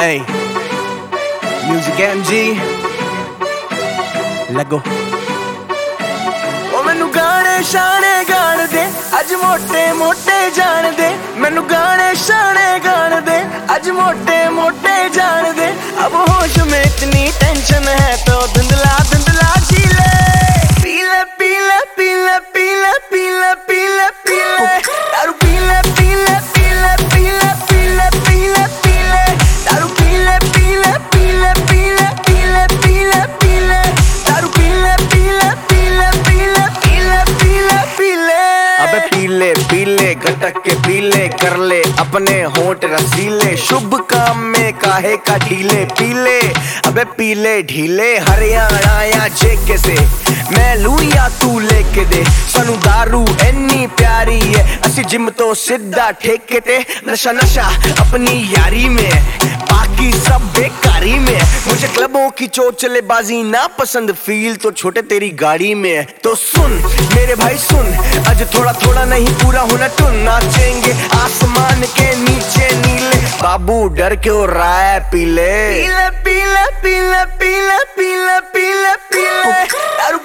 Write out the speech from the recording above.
Hey, Music MG, लगो मैनू गाने शाने गान दे अज मोटे मोटे जान दे मैनू गाने शाने गान दे अज मोटे मोटे जान दे अब होश में इतनी टेंशन है तो धुंधला धुंधला जी ले पीले पीले पीले पीले पीले पीले पीले दारू पीले पीले पीले पीले पीले पीले पीले दारू पीले पीले पीले पीले पीले पीले पीले दारू पीले पीले पीले पीले पीले पीले पीले अबे पीले पीले गटक के पीले कर ले अपने होंठ रसीले शुभ काम में काहे का ढीले पीले अबे पीले ढीले हरियाणा या जेके से मैं लू या तू लेके दे सानू दारू इन्नी प्यारी है असी जिम तो सीधा ठेके ते नशा नशा अपनी यारी में बाकी सब बेकारी में मुझे क्लबों की चोचलेबाजी ना पसंद फील तो छोटे तेरी गाड़ी में तो सुन मेरे भाई सुन आज थोड़ा थोड़ा नहीं पूरा होना टुन नाचेंगे आसमान के नीचे नीले बाबू डर क्यों रहा है पीले पीले पीले पीले पीले पीले पीले पीले